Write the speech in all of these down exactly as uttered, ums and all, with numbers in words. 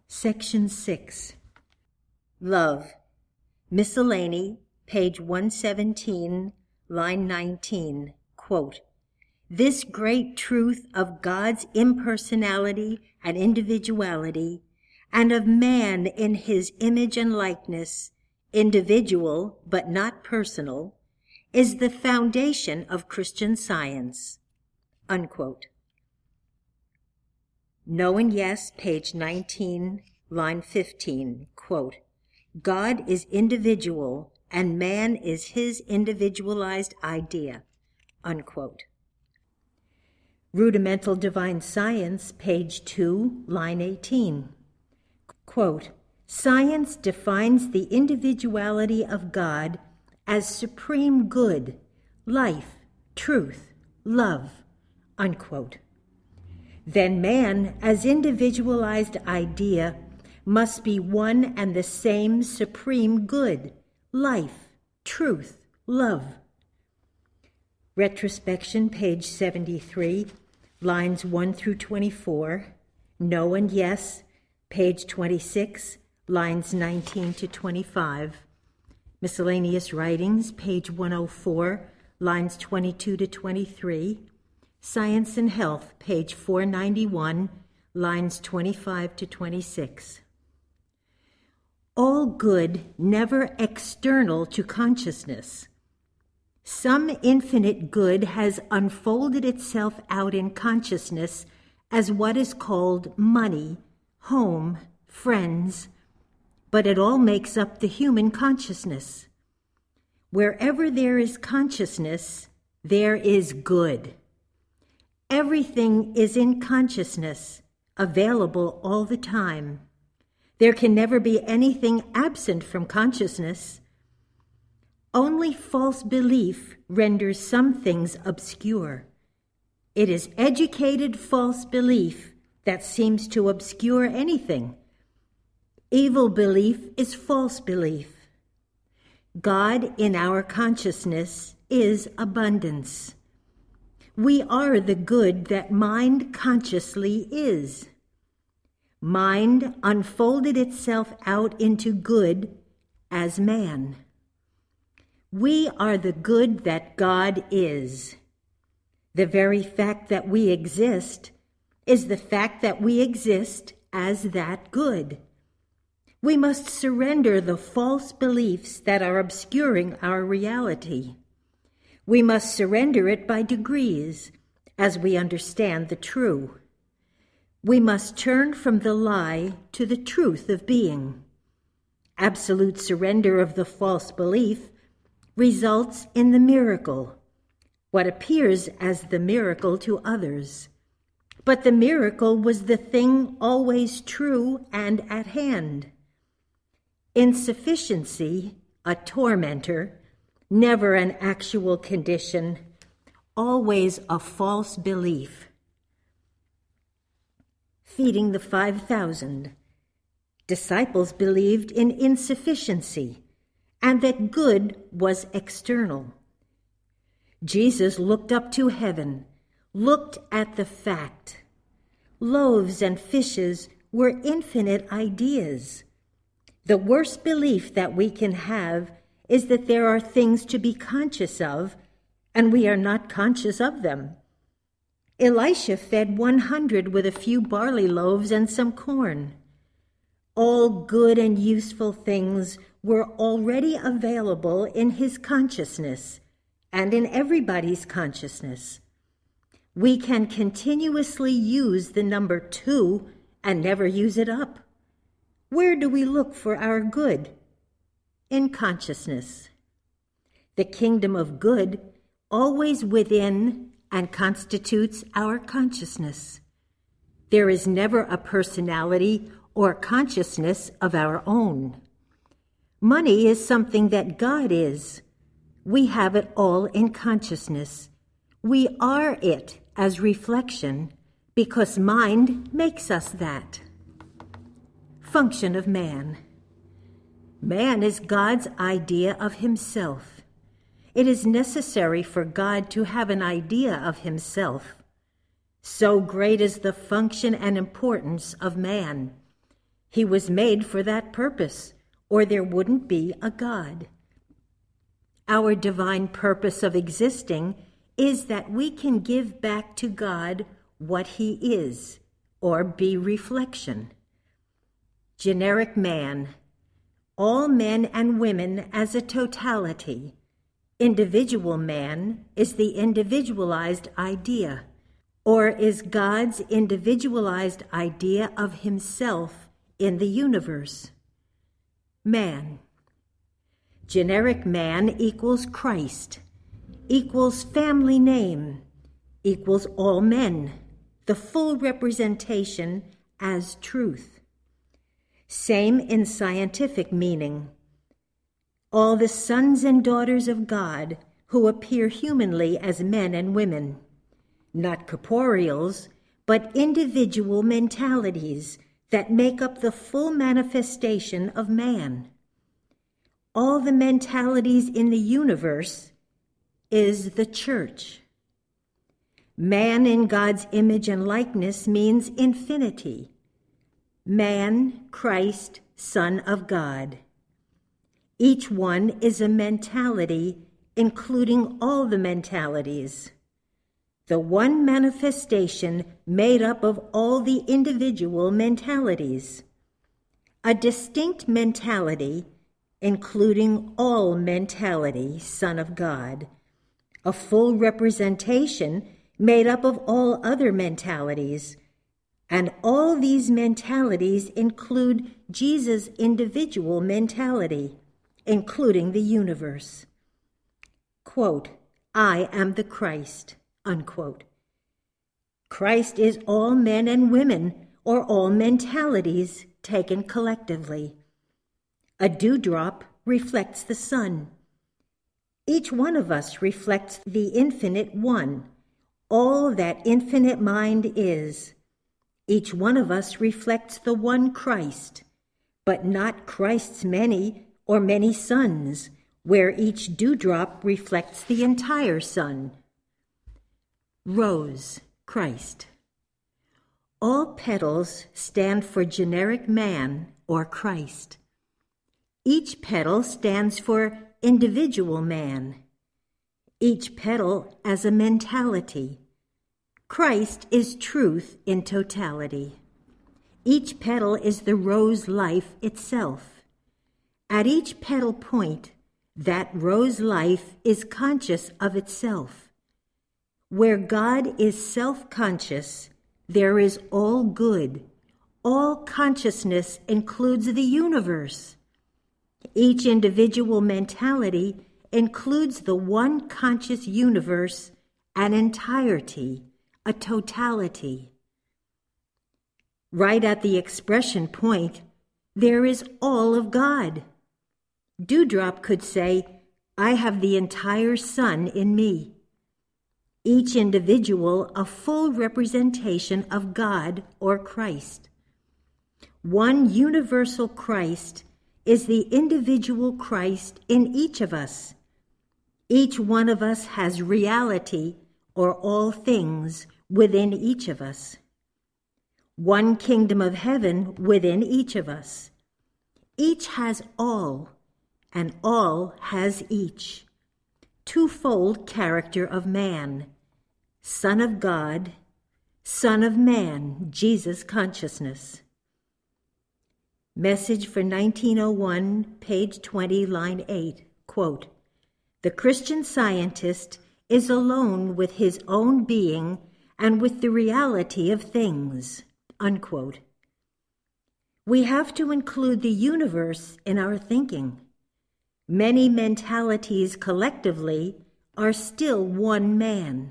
Section six. Love. Miscellany, page one seventeen, line nineteen, quote, "This great truth of God's impersonality and individuality, and of man in his image and likeness, individual but not personal, is the foundation of Christian Science." Unquote. No and Yes, page nineteen, line fifteen, quote, "God is individual and man is his individualized idea." Unquote. Rudimental Divine Science, page two, line eighteen, quote, "Science defines the individuality of God as supreme good, life, truth, love." Unquote. Then man, as individualized idea, must be one and the same supreme good, life, truth, love. Retrospection, page seventy-three, lines one through twenty-four. No and Yes, page twenty-six, lines nineteen to twenty-five. Miscellaneous Writings, page one oh four, lines twenty-two to twenty-three. Science and Health, page four ninety-one, lines twenty-five to twenty-six. All good, never external to consciousness. Some infinite good has unfolded itself out in consciousness as what is called money, home, friends, but it all makes up the human consciousness. Wherever there is consciousness, there is good. Everything is in consciousness, available all the time. There can never be anything absent from consciousness. Only false belief renders some things obscure. It is educated false belief that seems to obscure anything. Evil belief is false belief. God in our consciousness is abundance. We are the good that mind consciously is. Mind unfolded itself out into good as man. We are the good that God is. The very fact that we exist is the fact that we exist as that good. We must surrender the false beliefs that are obscuring our reality. We must surrender it by degrees as we understand the true. We must turn from the lie to the truth of being. Absolute surrender of the false belief results in the miracle, what appears as the miracle to others. But the miracle was the thing always true and at hand. Insufficiency, a tormentor, never an actual condition, always a false belief. Feeding the five thousand. Disciples believed in insufficiency and that good was external. Jesus looked up to heaven, looked at the fact. Loaves and fishes were infinite ideas. The worst belief that we can have is that there are things to be conscious of, and we are not conscious of them. Elisha fed one hundred with a few barley loaves and some corn. All good and useful things were already available in his consciousness and in everybody's consciousness. We can continuously use the number two and never use it up. Where do we look for our good? In consciousness. The kingdom of good always within and constitutes our consciousness. There is never a personality or consciousness of our own. Money is something that God is. We have it all in consciousness. We are it as reflection because mind makes us that. Function of man. Man is God's idea of himself. It is necessary for God to have an idea of himself. So great is the function and importance of man. He was made for that purpose, or there wouldn't be a God. Our divine purpose of existing is that we can give back to God what He is, or be reflection. Generic man, all men and women as a totality. Individual man is the individualized idea, or is God's individualized idea of Himself in the universe. Man. Generic man equals Christ, equals family name, equals all men, the full representation as truth. Same in scientific meaning. All the sons and daughters of God who appear humanly as men and women, not corporeals, but individual mentalities that make up the full manifestation of man. All the mentalities in the universe is the church. Man in God's image and likeness means infinity. Man, Christ, Son of God. Each one is a mentality, including all the mentalities. The one manifestation made up of all the individual mentalities. A distinct mentality, including all mentality, Son of God. A full representation made up of all other mentalities. And all these mentalities include Jesus' individual mentality, including the universe. Quote, I am the Christ, unquote. Christ is all men and women, or all mentalities taken collectively. A dewdrop reflects the sun. Each one of us reflects the infinite one, all that infinite mind is. Each one of us reflects the one Christ, but not Christ's many or many suns, where each dewdrop reflects the entire sun. Rose, Christ. All petals stand for generic man or Christ. Each petal stands for individual man. Each petal as a mentality. Christ is truth in totality. Each petal is the rose life itself. At each petal point, that rose life is conscious of itself. Where God is self-conscious, there is all good. All consciousness includes the universe. Each individual mentality includes the one conscious universe, an entirety, a totality. Right at the expression point, there is all of God. Dewdrop could say, I have the entire sun in me. Each individual a full representation of God or Christ. One universal Christ is the individual Christ in each of us. Each one of us has reality or all things within each of us. One kingdom of heaven within each of us. Each has all, and all has each. Twofold character of man, Son of God, Son of Man, Jesus consciousness. Message for nineteen oh one, page twenty, line eight, quote, The Christian scientist is alone with his own being and with the reality of things, unquote. We have to include the universe in our thinking. Many mentalities collectively are still one man.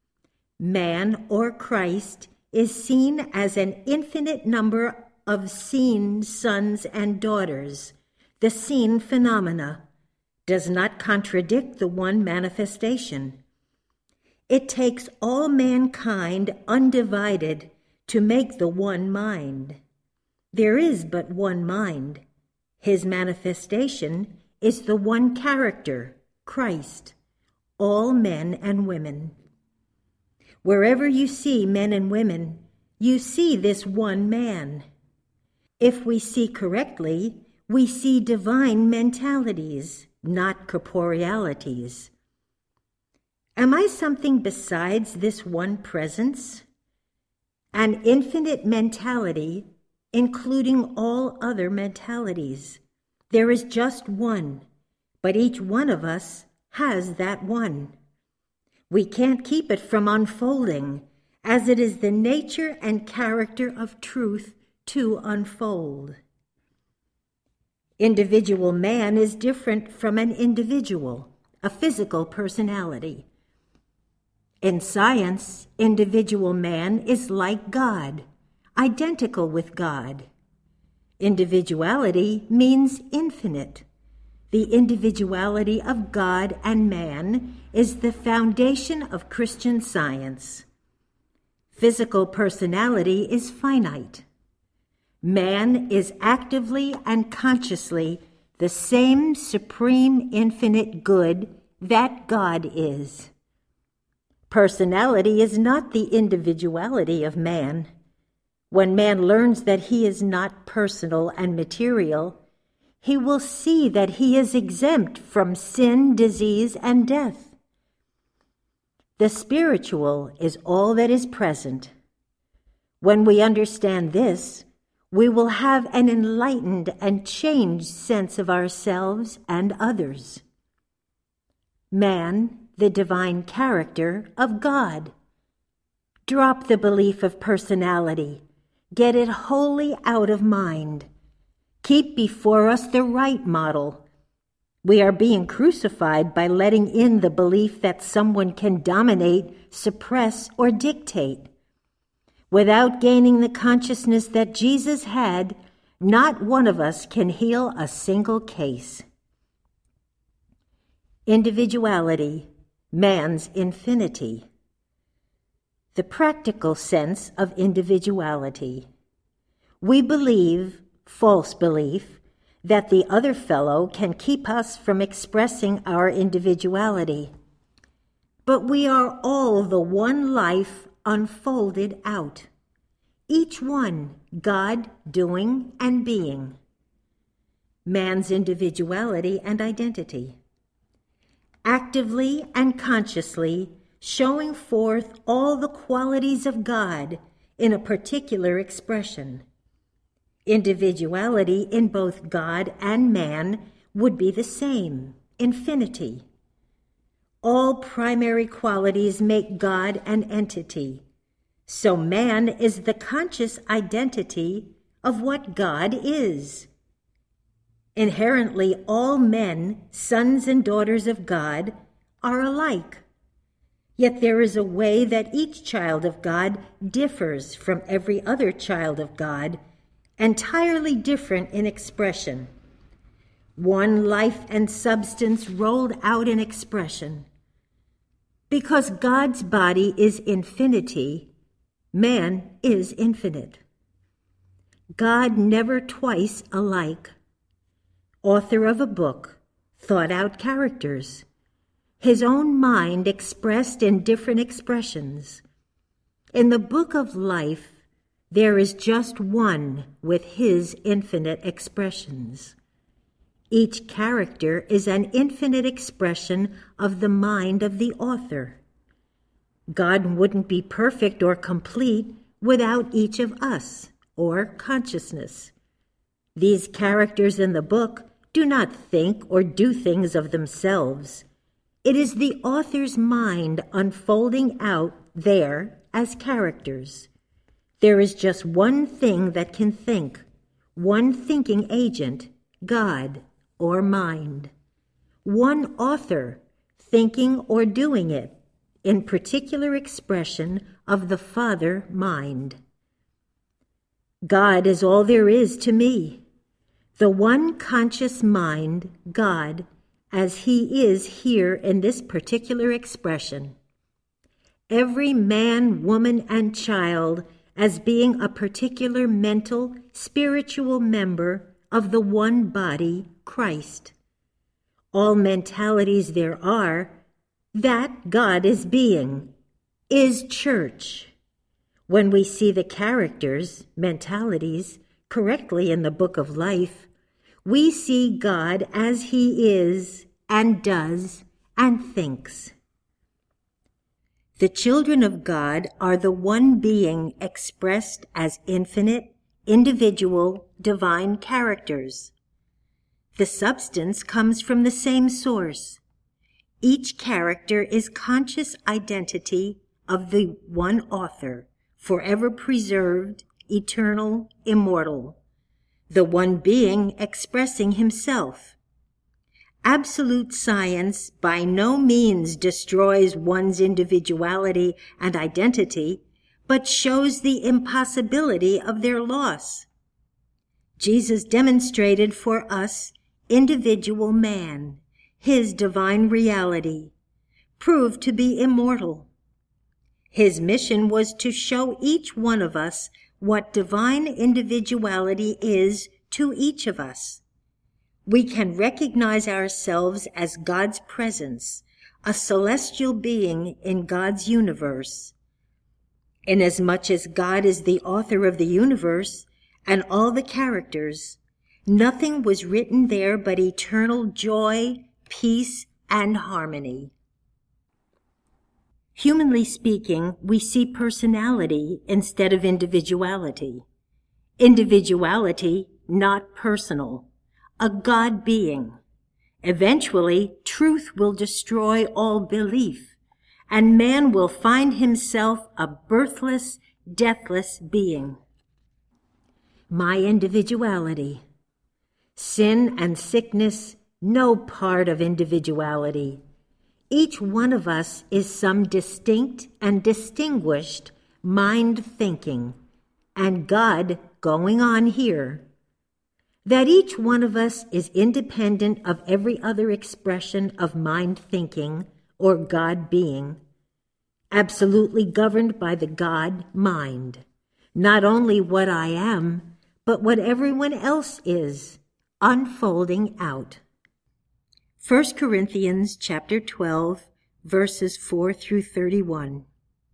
Man or Christ is seen as an infinite number of seen sons and daughters. The seen phenomena does not contradict the one manifestation. It takes all mankind undivided to make the one mind. There is but one mind. His manifestation is the one character, Christ, all men and women. Wherever you see men and women, you see this one man. If we see correctly, we see divine mentalities, not corporealities. Am I something besides this one presence? An infinite mentality, including all other mentalities. There is just one, but each one of us has that one. We can't keep it from unfolding, as it is the nature and character of truth to unfold. Individual man is different from an individual, a physical personality. In science, individual man is like God, identical with God. Individuality means infinite. The individuality of God and man is the foundation of Christian science. Physical personality is finite. Man is actively and consciously the same supreme infinite good that God is. Personality is not the individuality of man. When man learns that he is not personal and material, he will see that he is exempt from sin, disease, and death. The spiritual is all that is present. When we understand this, we will have an enlightened and changed sense of ourselves and others. Man, the divine character of God. Drop the belief of personality. Get it wholly out of mind. Keep before us the right model. We are being crucified by letting in the belief that someone can dominate, suppress, or dictate. Without gaining the consciousness that Jesus had, not one of us can heal a single case. Individuality, man's infinity. The practical sense of individuality. We believe, false belief, that the other fellow can keep us from expressing our individuality. But we are all the one life unfolded out. Each one God doing and being. Man's individuality and identity. Actively and consciously showing forth all the qualities of God in a particular expression. Individuality in both God and man would be the same, infinity. All primary qualities make God an entity, so man is the conscious identity of what God is. Inherently, all men, sons and daughters of God, are alike. Yet there is a way that each child of God differs from every other child of God, entirely different in expression. One life and substance rolled out in expression. Because God's body is infinity, man is infinite. God never twice alike. Author of a book, thought out characters. His own mind expressed in different expressions. In the book of life, there is just one with his infinite expressions. Each character is an infinite expression of the mind of the author. God wouldn't be perfect or complete without each of us, or consciousness. These characters in the book do not think or do things of themselves. It is the author's mind unfolding out there as characters. There is just one thing that can think, one thinking agent, God or mind. One author, thinking or doing it, in particular expression of the Father mind. God is all there is to me. The one conscious mind, God, as he is here in this particular expression. Every man, woman, and child as being a particular mental, spiritual member of the one body, Christ. All mentalities there are, that God is being, is church. When we see the characters, mentalities, correctly in the Book of Life, we see God as He is and does and thinks. The children of God are the one being expressed as infinite, individual, divine characters. The substance comes from the same source. Each character is conscious identity of the one author, forever preserved, eternal, immortal, the one being expressing himself. Absolute science by no means destroys one's individuality and identity, but shows the impossibility of their loss. Jesus demonstrated for us individual man, his divine reality, proved to be immortal. His mission was to show each one of us what divine individuality is to each of us. We can recognize ourselves as God's presence, a celestial being in God's universe. Inasmuch as God is the author of the universe and all the characters, nothing was written there but eternal joy, peace, and harmony. Humanly speaking, we see personality instead of individuality. Individuality, not personal. A God being. Eventually, truth will destroy all belief, and man will find himself a birthless, deathless being. My individuality. Sin and sickness, no part of individuality. Each one of us is some distinct and distinguished mind thinking, and God going on here. That each one of us is independent of every other expression of mind thinking or God being, absolutely governed by the God mind, not only what I am, but what everyone else is, unfolding out. First Corinthians chapter twelve, verses four through thirty-one.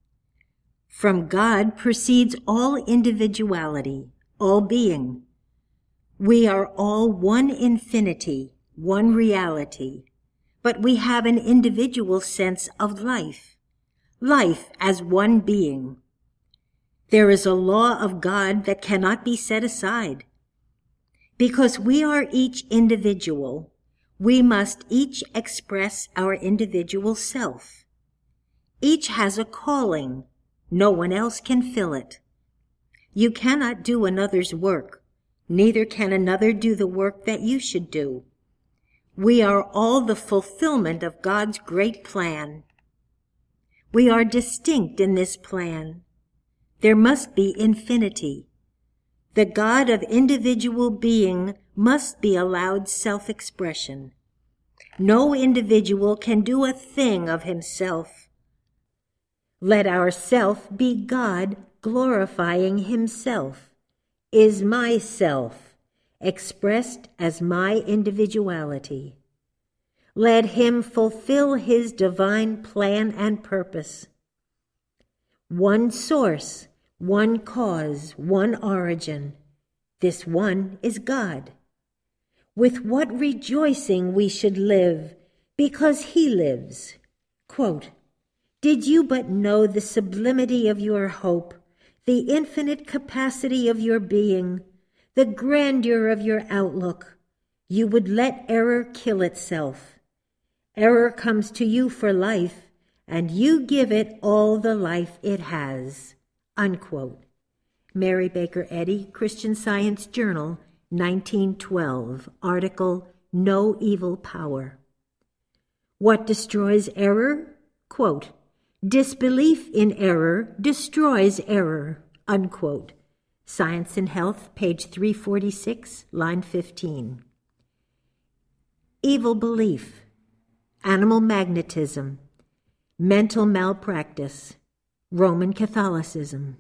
From God proceeds all individuality, all being. We are all one infinity, one reality, but we have an individual sense of life, life as one being. There is a law of God that cannot be set aside. Because we are each individual, we must each express our individual self. Each has a calling. No one else can fill it. You cannot do another's work. Neither can another do the work that you should do. We are all the fulfillment of God's great plan. We are distinct in this plan. There must be infinity. The God of individual being must be allowed self-expression. No individual can do a thing of himself. Let our self be God glorifying himself, is my self, expressed as my individuality. Let him fulfill his divine plan and purpose. One source, one cause, one origin. This one is God. With what rejoicing we should live, because he lives. Quote, did you but know the sublimity of your hope, the infinite capacity of your being, the grandeur of your outlook, you would let error kill itself. Error comes to you for life, and you give it all the life it has. Unquote. Mary Baker Eddy, Christian Science Journal, nineteen twelve, article, No Evil Power. What destroys error? Quote, disbelief in error destroys error. Unquote. Science and Health, page three forty-six, line fifteen. Evil belief, animal magnetism, mental malpractice, Roman Catholicism.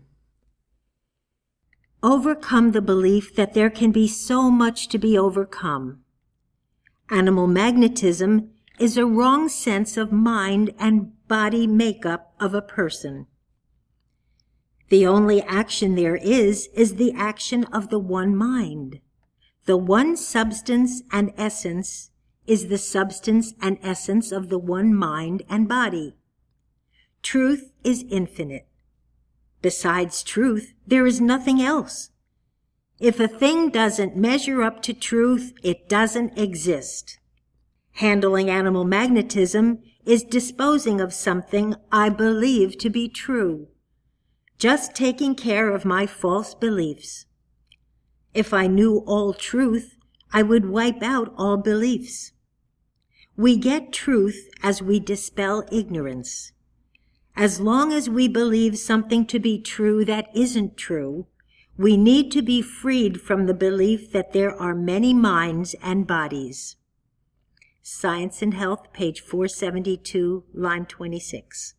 Overcome the belief that there can be so much to be overcome. Animal magnetism is a wrong sense of mind and body makeup of a person. The only action there is, is the action of the one mind. The one substance and essence is the substance and essence of the one mind and body. Truth is infinite. Besides truth, there is nothing else. If a thing doesn't measure up to truth, it doesn't exist. Handling animal magnetism is disposing of something I believe to be true, just taking care of my false beliefs. If I knew all truth, I would wipe out all beliefs. We get truth as we dispel ignorance. As long as we believe something to be true that isn't true, we need to be freed from the belief that there are many minds and bodies. Science and Health, page four seventy-two, line twenty-six.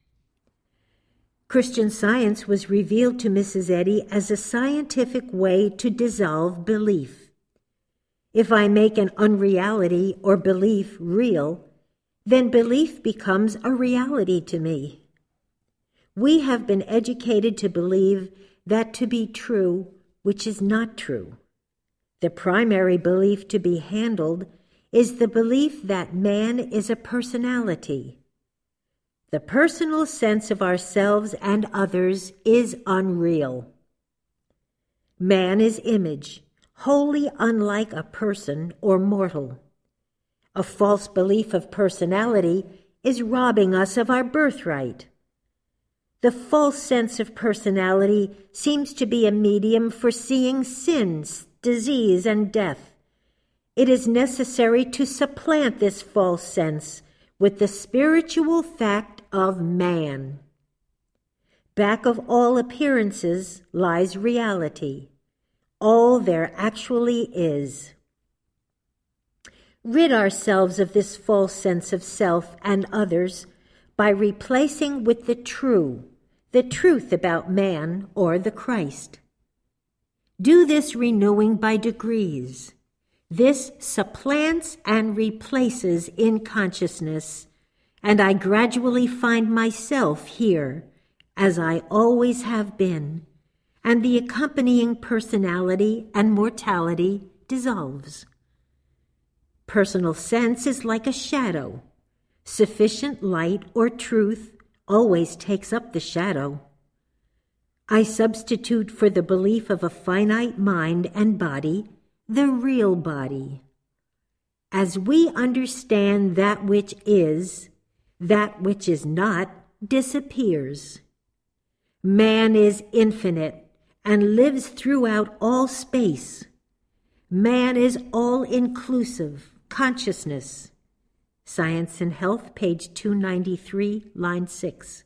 Christian Science was revealed to Missus Eddy as a scientific way to dissolve belief. If I make an unreality or belief real, then belief becomes a reality to me. We have been educated to believe that to be true, which is not true. The primary belief to be handled is the belief that man is a personality. The personal sense of ourselves and others is unreal. Man is image, wholly unlike a person or mortal. A false belief of personality is robbing us of our birthright. The false sense of personality seems to be a medium for seeing sins, disease, and death. It is necessary to supplant this false sense with the spiritual fact of man. Back of all appearances lies reality. All there actually is. Rid ourselves of this false sense of self and others by replacing with the true, the truth about man or the Christ. Do this renewing by degrees. This supplants and replaces in consciousness, and I gradually find myself here, as I always have been, and the accompanying personality and mortality dissolves. Personal sense is like a shadow. Sufficient light or truth always takes up the shadow. I substitute for the belief of a finite mind and body the real body. As we understand that which is, that which is not disappears. Man is infinite and lives throughout all space. Man is all-inclusive consciousness. Science and Health, page two ninety-three, line six.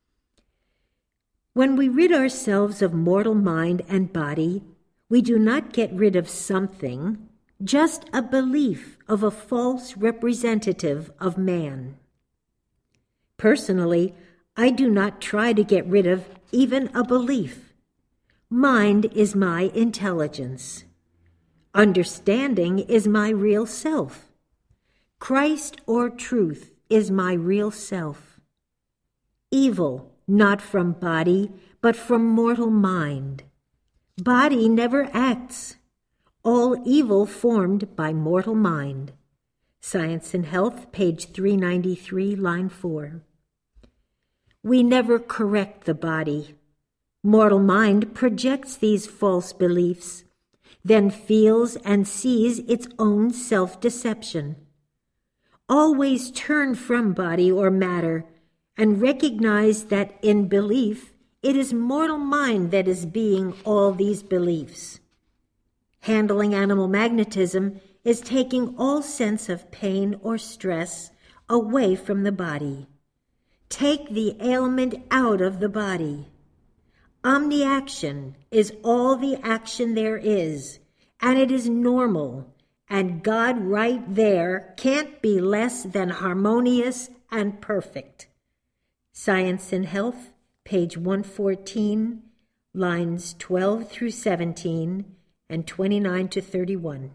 When we rid ourselves of mortal mind and body, we do not get rid of something, just a belief of a false representative of man. Personally, I do not try to get rid of even a belief. Mind is my intelligence. Understanding is my real self. Christ or truth is my real self. Evil, not from body, but from mortal mind. Body never acts. All evil formed by mortal mind. Science and Health, page three ninety-three, line four. We never correct the body. Mortal mind projects these false beliefs, then feels and sees its own self-deception. Always turn from body or matter and recognize that in belief, it is mortal mind that is being all these beliefs. Handling animal magnetism is taking all sense of pain or stress away from the body. Take the ailment out of the body. Omniaction is all the action there is, and it is normal, and God right there can't be less than harmonious and perfect. Science and Health, page one fourteen, lines twelve through seventeen and twenty-nine to thirty-one.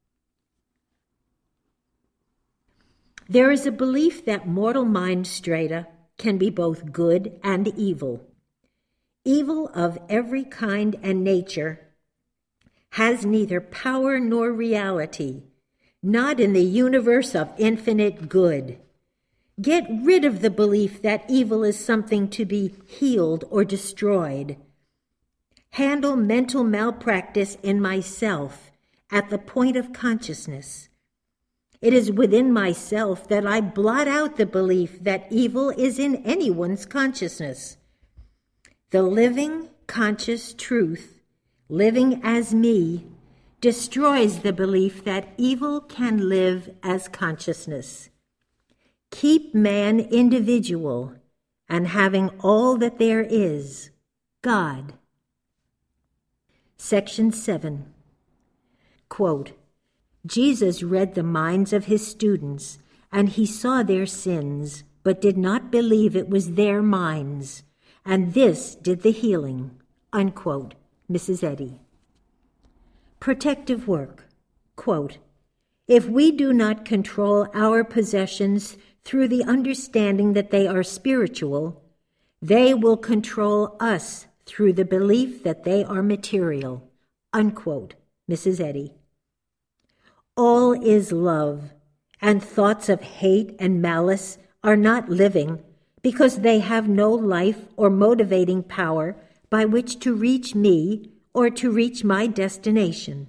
There is a belief that mortal mind strata can be both good and evil. Evil of every kind and nature has neither power nor reality, not in the universe of infinite good. Get rid of the belief that evil is something to be healed or destroyed. Handle mental malpractice in myself at the point of consciousness. It is within myself that I blot out the belief that evil is in anyone's consciousness. The living, conscious truth, living as me, destroys the belief that evil can live as consciousness. Keep man individual and having all that there is, God. Section seven. Quote, Jesus read the minds of his students, and he saw their sins, but did not believe it was their minds, and this did the healing. Unquote. Missus Eddy. Protective work. Quote, if we do not control our possessions through the understanding that they are spiritual, they will control us through the belief that they are material. Unquote. Missus Eddy. All is love, and thoughts of hate and malice are not living because they have no life or motivating power by which to reach me or to reach my destination.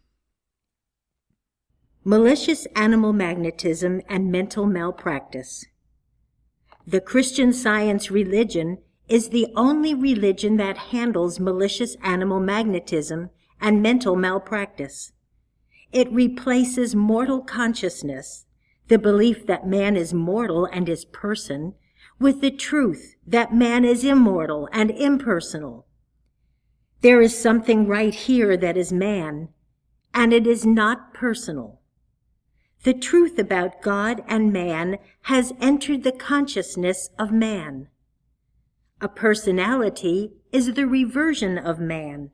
Malicious animal magnetism and mental malpractice. The Christian Science religion is the only religion that handles malicious animal magnetism and mental malpractice. It replaces mortal consciousness, the belief that man is mortal and is person, with the truth that man is immortal and impersonal. There is something right here that is man, and it is not personal. The truth about God and man has entered the consciousness of man. A personality is the reversion of man.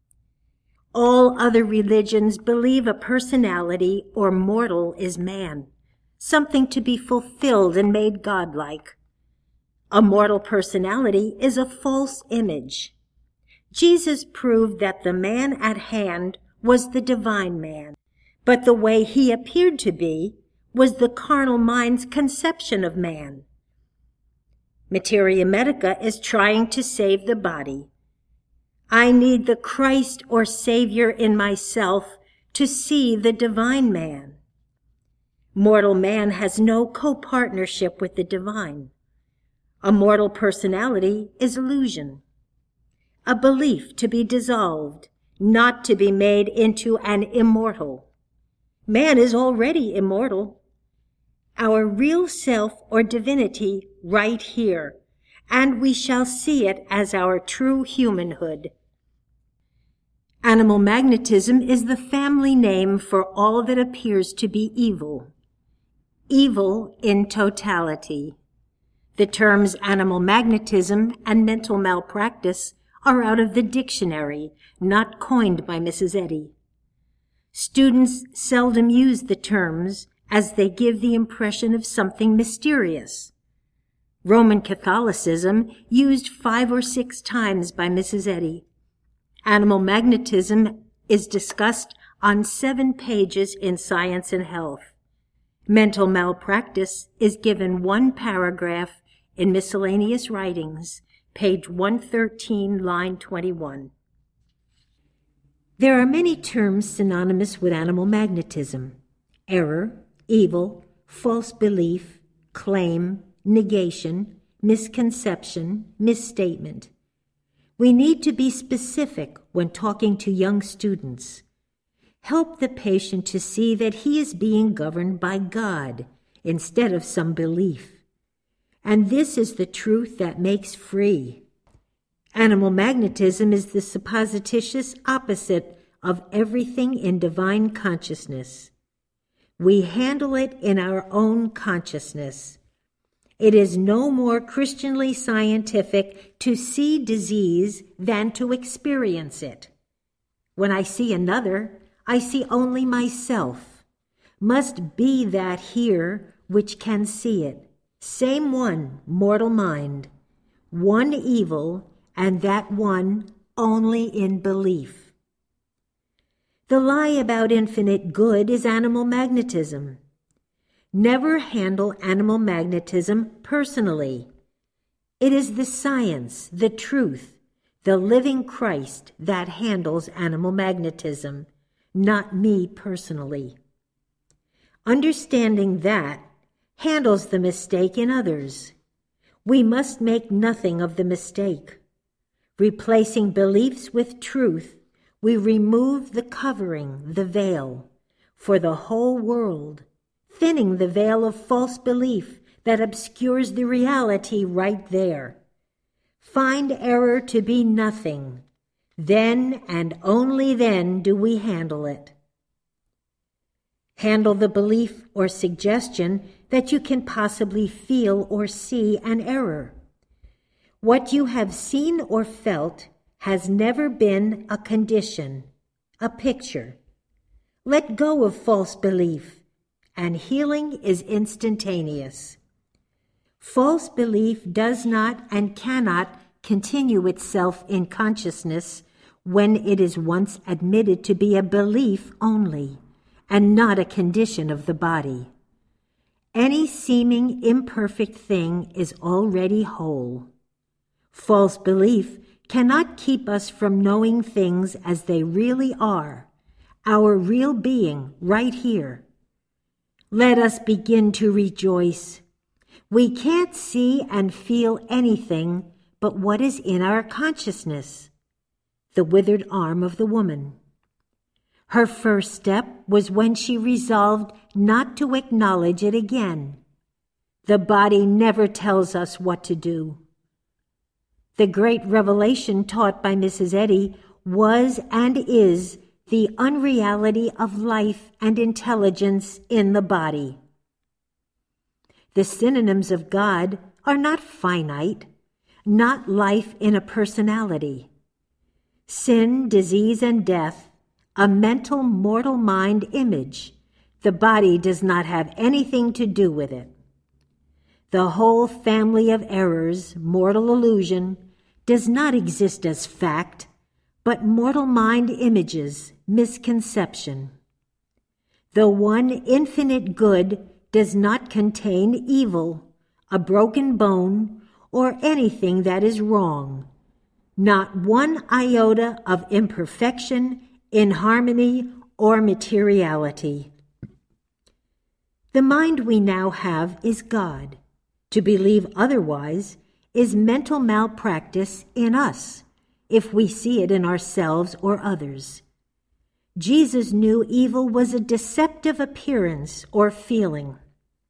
All other religions believe a personality or mortal is man, something to be fulfilled and made godlike. A mortal personality is a false image. Jesus proved that the man at hand was the divine man, but the way he appeared to be was the carnal mind's conception of man. Materia Medica is trying to save the body. I need the Christ or Savior in myself to see the divine man. Mortal man has no co-partnership with the divine. A mortal personality is illusion, a belief to be dissolved, not to be made into an immortal. Man is already immortal. Our real self or divinity right here, and we shall see it as our true humanhood. Animal magnetism is the family name for all that appears to be evil. Evil in totality. The terms animal magnetism and mental malpractice are out of the dictionary, not coined by Missus Eddy. Students seldom use the terms as they give the impression of something mysterious. Roman Catholicism used five or six times by Missus Eddy. Animal magnetism is discussed on seven pages in Science and Health. Mental malpractice is given one paragraph in Miscellaneous Writings, page one thirteen, line twenty-one. There are many terms synonymous with animal magnetism: error, evil, false belief, claim, negation, misconception, misstatement. We need to be specific when talking to young students. Help the patient to see that he is being governed by God instead of some belief. And this is the truth that makes free. Animal magnetism is the supposititious opposite of everything in divine consciousness. We handle it in our own consciousness. It is no more Christianly scientific to see disease than to experience it. When I see another, I see only myself. Must be that here which can see it. Same one, mortal mind. One evil and that one only in belief. The lie about infinite good is animal magnetism. Never handle animal magnetism personally. It is the science, the truth, the living Christ that handles animal magnetism, not me personally. Understanding that handles the mistake in others. We must make nothing of the mistake. Replacing beliefs with truth, we remove the covering, the veil, for the whole world, thinning the veil of false belief that obscures the reality right there. Find error to be nothing. Then and only then do we handle it. Handle the belief or suggestion that you can possibly feel or see an error. What you have seen or felt has never been a condition, a picture. Let go of false belief, and healing is instantaneous. False belief does not and cannot continue itself in consciousness when it is once admitted to be a belief only, and not a condition of the body. Any seeming imperfect thing is already whole. False belief cannot keep us from knowing things as they really are, our real being right here. Let us begin to rejoice. We can't see and feel anything but what is in our consciousness. The withered arm of the woman. Her first step was when she resolved not to acknowledge it again. The body never tells us what to do. The great revelation taught by Missus Eddy was and is the unreality of life and intelligence in the body. The synonyms of God are not finite, not life in a personality. Sin, disease, and death, a mental mortal mind image. The body does not have anything to do with it. The whole family of errors, mortal illusion, does not exist as fact, but mortal mind images, misconception. The one infinite good does not contain evil, a broken bone, or anything that is wrong. Not one iota of imperfection, inharmony, or materiality. The mind we now have is God. To believe otherwise is mental malpractice in us, if we see it in ourselves or others. Jesus knew evil was a deceptive appearance or feeling.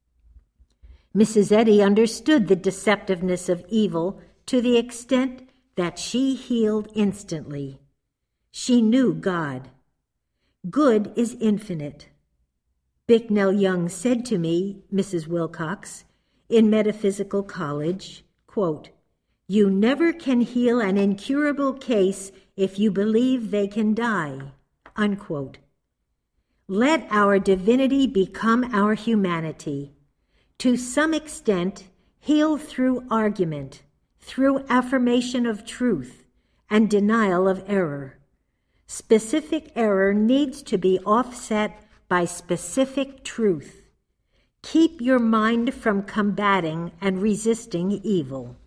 Missus Eddy understood the deceptiveness of evil to the extent that she healed instantly. She knew God. Good is infinite. Bicknell Young said to me, Missus Wilcox, in metaphysical college, quote, "You never can heal an incurable case if you believe they can die," unquote. Let our divinity become our humanity. To some extent, heal through argument, through affirmation of truth, and denial of error. Specific error needs to be offset by specific truth. Keep your mind from combating and resisting evil.